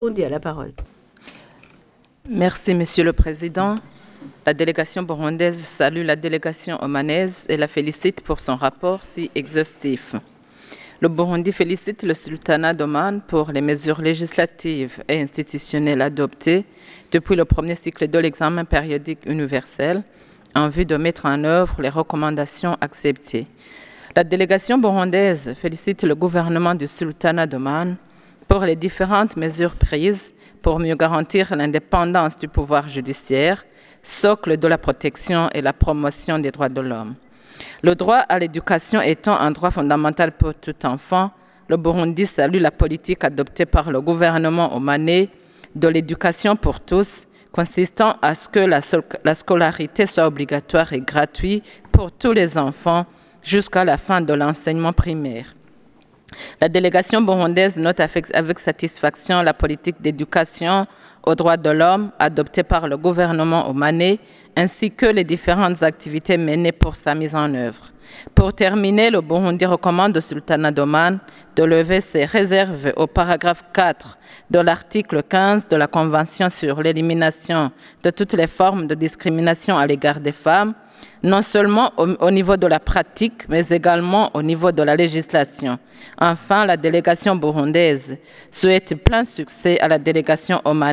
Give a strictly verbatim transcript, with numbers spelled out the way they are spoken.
Burundi a la parole. Merci, Monsieur le Président. La délégation burundaise salue la délégation omanaise et la félicite pour son rapport si exhaustif. Le Burundi félicite le sultanat d'Oman pour les mesures législatives et institutionnelles adoptées depuis le premier cycle de l'examen périodique universel en vue de mettre en œuvre les recommandations acceptées. La délégation burundaise félicite le gouvernement du sultanat d'Oman pour les différentes mesures prises pour mieux garantir l'indépendance du pouvoir judiciaire, socle de la protection et la promotion des droits de l'homme. Le droit à l'éducation étant un droit fondamental pour tout enfant, le Burundi salue la politique adoptée par le gouvernement omanais de l'éducation pour tous, consistant à ce que la, la scolarité soit obligatoire et gratuite pour tous les enfants jusqu'à la fin de l'enseignement primaire. La délégation burundaise note avec, avec satisfaction la politique d'éducation aux droits de l'homme adoptée par le gouvernement omanais, ainsi que les différentes activités menées pour sa mise en œuvre. Pour terminer, le Burundi recommande au sultanat d'Oman de lever ses réserves au paragraphe quatre de l'article quinze de la Convention sur l'élimination de toutes les formes de discrimination à l'égard des femmes, non seulement au, au niveau de la pratique, mais également au niveau de la législation. Enfin, la délégation burundaise souhaite plein succès à la délégation omanaise